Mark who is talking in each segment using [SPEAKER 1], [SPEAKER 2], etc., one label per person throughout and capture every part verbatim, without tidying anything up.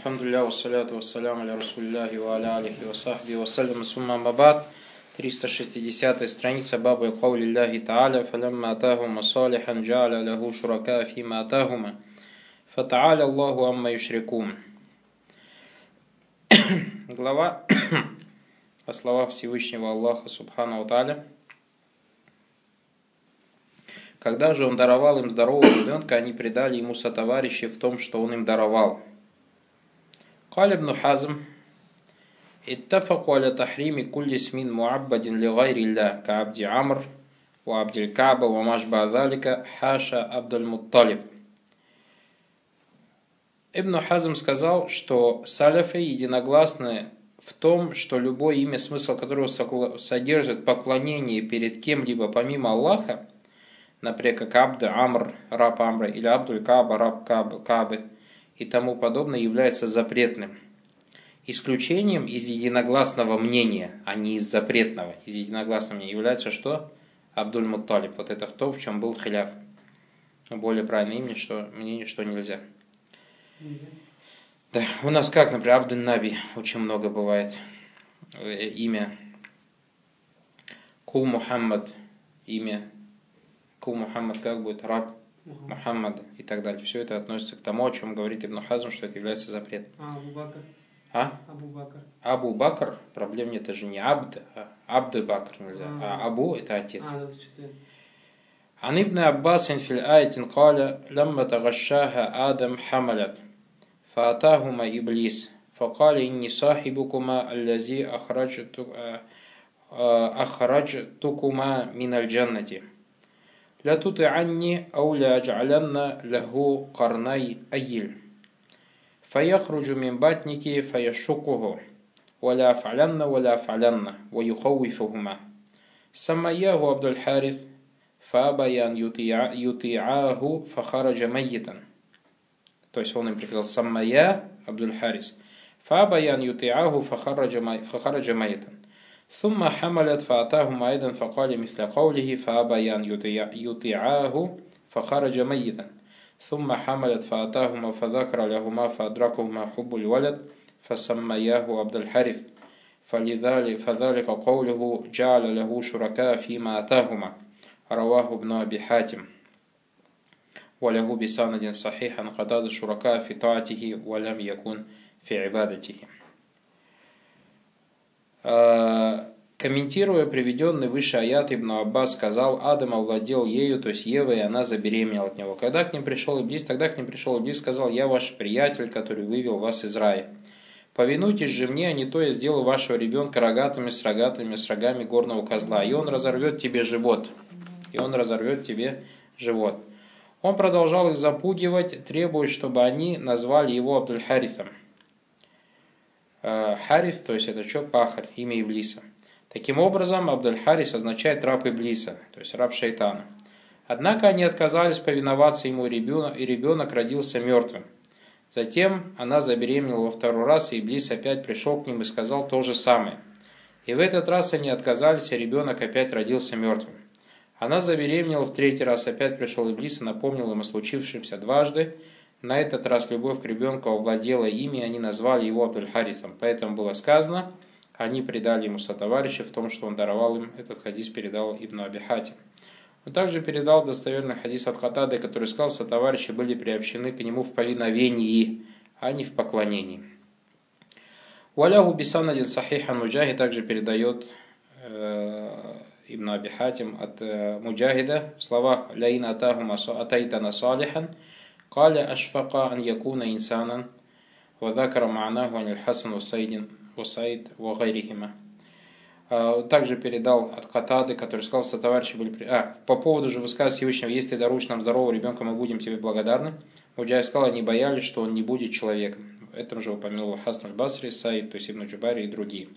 [SPEAKER 1] Алхамдулилля, вассаляту вассаляму аля расулилляхи ва аля алихи ва сахби ва салям сумма мабад. триста шестидесятая страница бабы каули Аллахи Та'аля фалямма атахума салихан джа'аля лаху шурака фима атахума фата'аля Аллаху амма юшрикун. Глава о словах Всевышнего Аллаха Субхану ва Та'аля. Когда же он даровал им здорового ребенка, они предали ему сотоварищей в том, что он им даровал. قال ابن حزم اتفقوا على تحريم كل اسم معبد لغير الله كعبد عمرو وعبد الكعبة وما أشبه ذلك حاشا عبد المطلب. Ибн Хазм сказал, что салафы единогласны в том, что любое имя, смысл которого содержит поклонение перед кем-либо помимо Аллаха, например, как Абд Амр, раб Амра, или Абдуль Каба, раб Кабы, и тому подобное, является запретным. Исключением из единогласного мнения, а не из запретного, из единогласного мнения является что? Абдуль Мутталиб. Вот это в том, в чем был хиляф. Более правильное имя, что мнение, что нельзя. Нельзя. Да, у нас как, например, Абдуль Наби, очень много бывает имя. Кул Мухаммад, имя. Кул Мухаммад как будет? Раб Мухаммад и так далее. Все это относится к тому, о чем говорит Ибн Хазм, что это является запретом.
[SPEAKER 2] А, Абу Бакр.
[SPEAKER 1] А?
[SPEAKER 2] Абу Бакр. Абу
[SPEAKER 1] Бакр, проблем нет, это же не Абд, а Абд Бакр нельзя, а, а Абу это отец.
[SPEAKER 2] А,
[SPEAKER 1] Ан ибн Аббас фил аятин قال لما تغشاها آدم حملت فأتاهما إبليس فقال إني صاحبكما الذي أخرجتكما من الجنة لا تطعني أو لا أجعلن له قرني أيل فيخرج من بطنك فيشقه ولا أفعلن ولا أفعلن ويخوفهما سمياه عبد الحارث فأبى أن يطيعاه فخرج ميتا. То есть он им приказал Саммая Абдуль Харис فأبى أن يطيعاه فخرج ميتا ثم حملت فأتاهما أيضا فقال مثل قوله فأبى أن يطيعاه فخرج ميتا ثم حملت فأتاهما فذكر لهما فأدركهما حب الولد فسمياه عبد الحارث فلذلك فذلك قوله جعل له شركاء فيما آتاهما رواه ابن أبي حاتم وله بسند صحيح عن قتادة الشركاء في طاعته ولم يكن في عبادته. Комментируя приведенный выше аят, Ибн Аббас сказал: Адам овладел ею, то есть Евой, и она забеременела от него. Когда к ним пришел Иблис, тогда к ним пришел Иблис, сказал: я ваш приятель, который вывел вас из рая. Повинуйтесь же мне, а не то я сделаю вашего ребенка рогатыми, с рогатыми, с рогами горного козла, и он разорвет тебе живот. И он разорвет тебе живот. Он продолжал их запугивать, требуя, чтобы они назвали его Абдуль Харифом. Хариф, то есть это что? Пахарь, имя Иблиса. Таким образом, Абдуль Харис означает раб Иблиса, то есть раб шайтана. Однако они отказались повиноваться ему, и ребенок, и ребенок родился мертвым. Затем она забеременела во второй раз, и Иблис опять пришел к ним и сказал то же самое. И в этот раз они отказались, и ребенок опять родился мертвым. Она забеременела в третий раз, опять пришел Иблис и напомнил им о случившемся дважды. На этот раз любовь к ребенку овладела ими, и они назвали его Абдуль Харифом. Поэтому было сказано: они предали ему сотоварища в том, что он даровал им. Этот хадис передал Ибн Аби Хатим. Он также передал достоверный хадис от Катады, который сказал: сотоварищи были приобщены к нему в повиновении, а не в поклонении. Валяху бисанадин сахихан Муджахи также передает э, Ибн Аби Хатим от э, Муджахида в словах: «Ляина атахум атайтана салихан, каля ашфака ан якуна инсанан, вадакара ма'наху аниль хасан васайдин васайд вагайрихима». Также передал от Катады, который сказал: сотоварищи были... А, по поводу же высказа Всевышнего: если ты даруешь нам здорового ребенка, мы будем тебе благодарны. Муджахид сказал: они боялись, что он не будет человеком. В этом же упомянул Хасан аль-Басри, Саид, то есть Ибн Джубайри и другие.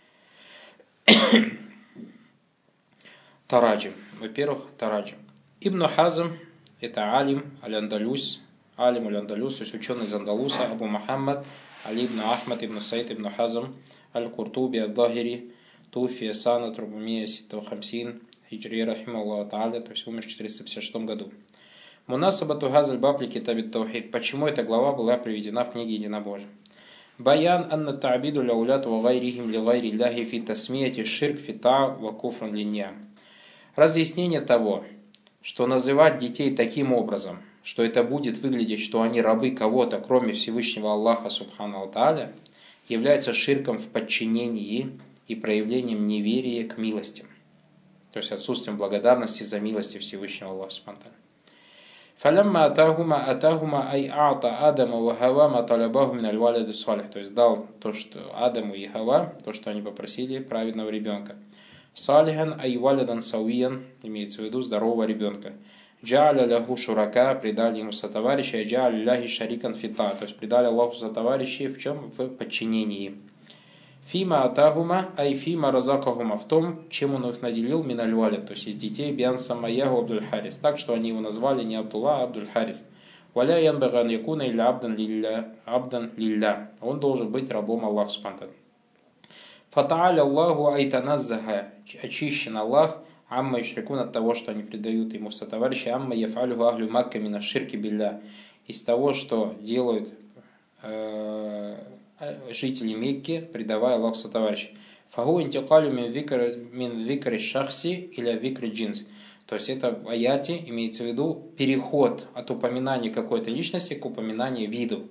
[SPEAKER 1] Тараджим. Во-первых, Тараджим. Ибн Хазм – это алим аль-Андалюс, алим аль-Андалюс, то есть ученый из Андалуса, Абу Мухаммад, Али ибн Ахмад ибн Саид ибн Хазм, аль-Куртуби, аль-Дахири, Туфия, Сана, Трубумия, Сито Хамсин, Хиджри, Рахималлаху Тааля, то есть умер в четыреста пятьдесят шестом году. Мунасаба Тухазаль Бабли Китабит Таухид. Почему эта глава была приведена в книге Единобожия? Баян анна та'биду ляулят ва гайрихим ли гайри ляхи фи тасмияти ширк фита ва куфран линья. Разъяснение того, что называть детей таким образом, что это будет выглядеть, что они рабы кого-то, кроме Всевышнего Аллаха Субхану Тааля, является ширком в подчинении и проявлением неверия к милостям. То есть отсутствием благодарности за милости Всевышнего Аллаха Субхану Тааля. فَلَمَّا أَتَاهُمَا أَتَاهُمَا أَيْ أَعْطَى آدَمَ وَهَوَا مَا طَلَبَهُ مِنَ الْوَالِدِ الصَّالِحِ. То есть дал то, что Адаму и Хава, то, что они попросили, праведного ребенка. Салихан ай валидан сауиян, имеется в виду здорового ребенка. Джа'аля лаху шурака, придали ему сотоварища, джа'аля ляхи шарикан фита, то есть придали Аллаху сотоварищей в чем? В подчинении. Фима атахума, ай фима разакахума, в том, чем он их наделил, миналь валид, то есть из детей биан самаяху Абдуль Харис, так что они его назвали не Абдулла, а Абдуль Харис. Валя янбаган якуна или абдан лилля, абдан лилля, он должен быть рабом Аллаха спонтанно. Фатааля Аллаху айтаназзаха, очищен Аллах, амма ишрикун от того, что они предают ему сотоварищи, амма яфалюху ахлю макка мина ширки билля, из того, что делают э, жители Мекки, предавая Аллаху сотоварищи. Фагу интикалю мин викри шахси или викри джинс. То есть это в аяте имеется в виду переход от упоминания какой-то личности к упоминанию виду.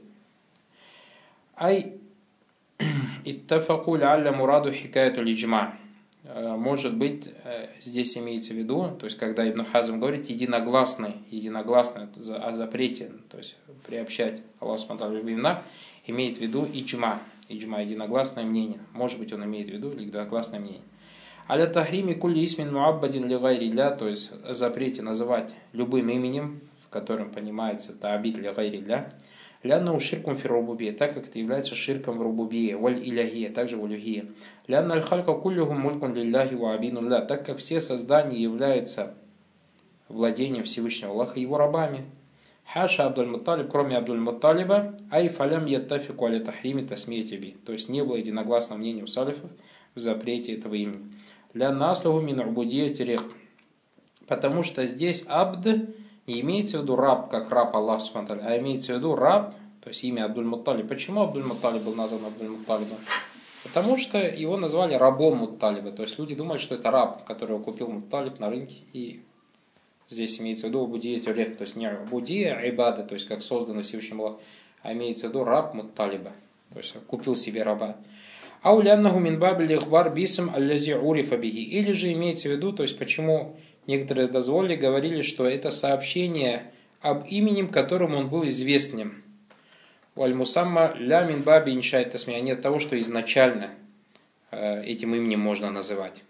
[SPEAKER 1] Ай иттафаку л'алля мураду хикаяту лиджма. Может быть, здесь имеется в виду, то есть когда Ибн Хазм говорит единогласный, единогласный о запрете, то есть приобщать Аллаху субхану в именах, имеет в виду иджма, иджма, единогласное мнение. Может быть, он имеет в виду единогласное мнение. Аля тахрими кулли исмин муаббадин ли гайри ля, то есть о запрете называть любым именем, в котором понимается та'бид ли гайри ля, лянна ширкум фи рубубия, так как это является ширком в рубубии, валь иляхия, также в улюхия. Лянна аль-халька куллюхум мулькун лилляхи ва абину ля, так как все создания являются владением Всевышнего Аллаха его рабами. Хаша Абдуль-Мутталиб, кроме Абдуль-Мутталиба, ай фалям яттафику аля тахрими тасмияти би, то есть не было единогласного мнения у салифов в запрете этого имени. Ля наслуху мин убудия тирик, потому что здесь абд не имеется в виду раб, как раб Аллах субхану, а имеется в виду раб, то есть имя Абдуль-Мутталиб. Почему Абдуль-Мутталиб был назван Абдуль-Мутталибом? Потому что его назвали рабом Мутталиба, то есть люди думали, что это раб, которого купил Мутталиб на рынке, и здесь имеется в виду убудия тирик, то есть не убудия ибада, то есть как создано Всевышним Аллах, а имеется в виду раб Мутталиба, то есть купил себе раба. Ауляннаху мин бабиль ихбар бисм аллази урифа бихи. Или же имеется в виду, то есть почему некоторые дозволили, говорили, что это сообщение об именем, которым он был известным. Валь мусамма ля мин баби иншайт тасми, а не от того, что изначально э, этим именем можно называть.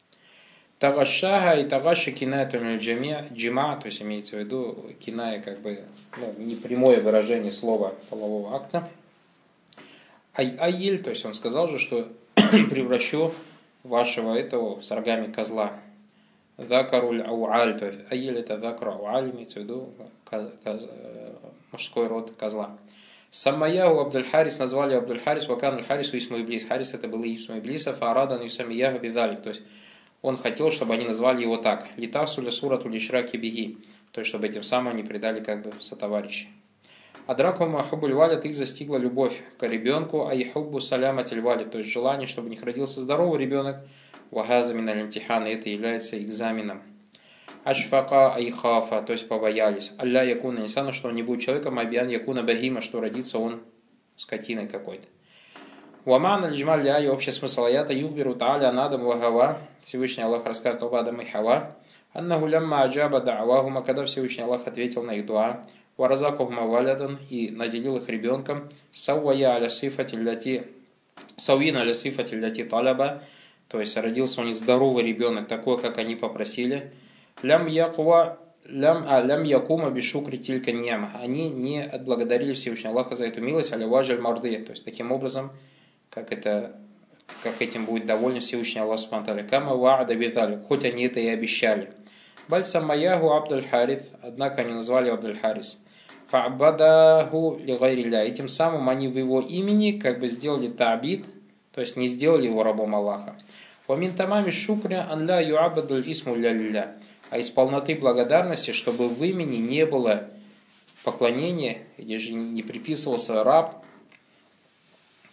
[SPEAKER 1] Тагашаха и тагаши кинаяту джима, то есть имеется в виду киная, как бы, ну, непрямое выражение слова полового акта. Айель, то есть он сказал же, что превращу вашего этого с рогами козла. Закаруль ауаль, то есть айель это закру ауаль, имеется в виду коз, коз, мужской род козла. Саммаяху Абдуль Харис назвали Абдуль Харис, вакан аль Харису исму Иблис. Харис это был исму Иблиса, фаарадан юсамияху бидалик, то есть он хотел, чтобы они назвали его так. Литасуля сурату лишраки биги, то есть чтобы этим самым они предали как бы сотоварищи. Адракум ахубуль валид, их застигла любовь к ребенку, а ихуббу саляма тельвалид, то есть желание, чтобы у них родился здоровый ребенок, вагаза миналь имтихан, и это является экзаменом. Ашфака айхафа, то есть побоялись. Алля якуна нисана, что он не будет человеком, абиан якуна бахима, что родится он скотиной какой-то. Уаман аль-джмаль ля, и общий смысл аята, юхбиру тааля анадам вагава, Всевышний Аллах рассказывает об Адаме и Хава, аннаху лямма аджаба да'авахума, когда Всевышний Аллах ответил на их дуа, варазакухма валядан, и наделил их ребенком, сауая аля сифати ляти, сауина аля сифати ляти талаба, то есть родился у них здоровый ребенок, такой, как они попросили, лям якува, лям, а, лям якума бишукри тилька ньяма, они не отблагодарили Всевышнего Аллаха за эту милость, аля важаль марды, то есть таким образом, как это, как этим будет доволен Всевышний Аллах субхану ва тааля, кама ва'ада бидалик, хоть они это и обещали. Баль саммаяху Абдуль Харис, однако они назвали Абдуль Харис. Фа'бадаху ли гайрилля, и тем самым они в его имени как бы сделали та'бид, то есть не сделали его рабом Аллаха. Вамин тамами шукря ан ля ю'абадуль исму ля лилля, а из полноты благодарности, чтобы в имени не было поклонения, или же не приписывался раб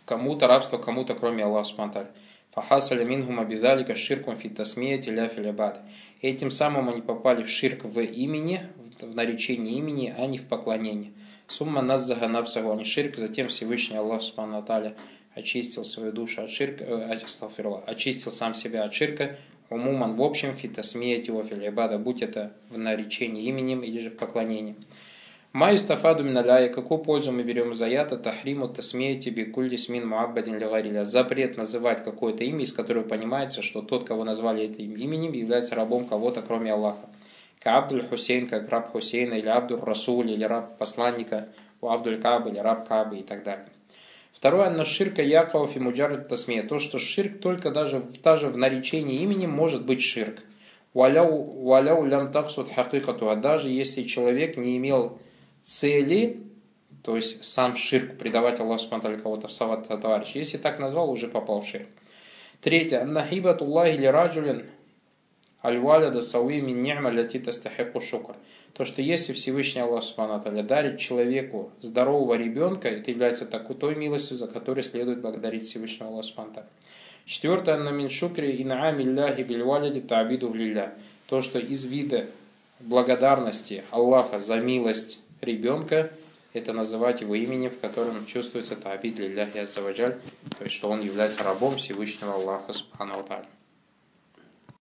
[SPEAKER 1] кому-то рабство, кому-то кроме Аллаха Субхану. Фахасаля минхум абидалика ширкум фи тасмияти ля фил ибад. Этим самым они попали в ширк в имени, в наречении имени, а не в поклонении. Сумма наззага нафсагу ани ширк, затем Всевышний Аллах Субхану Аталя очистил свою душу от ширка, э, очистил сам себя от ширка, умуман в общем, фи тасмияти ва фил ибада, будь это в наречении именем или же в поклонении. Майстафаду миналяя, какую пользу мы берем из аята, тахриму тасмияти бикульди смин муаббадин лигариля. Запрет называть какое-то имя, из которого понимается, что тот, кого назвали этим именем, является рабом кого-то, кроме Аллаха. Ка Абдуль Хусейн, как раб Хусейна, или Абдуль Расуль, или раб посланника, у Абдуль Кабы, или раб Кабы и так далее. Второе, анна ширка якау фи муджаррад тасмия. То, что ширк только даже, даже в наречении именем может быть ширк. Валяу лям таксуд хакикату. А даже если человек не имел цели, то есть сам ширк, предавать Аллаху Субхану кого-то в сават товарищ, если так назвал, уже попал в ширк. Третье, анна хибатуллахи ли раджулин аль-валяда сауи мин ни'ма ляти тастахику шукр. То, что если Всевышний Аллах Субхану дарит человеку здорового ребенка, это является такой той милостью, за которой следует благодарить Всевышнего Аллаха Субхану. Четвертое, анна мин шукри ин'ами лляхи биль-валяди та'абиду лилля. То, что из вида благодарности Аллаха за милость ребенка, это называть его именем, в котором чувствуется та'абид лилляхи азза ва джаль, то есть что он является рабом Всевышнего Аллаха Субхану ва Тааля.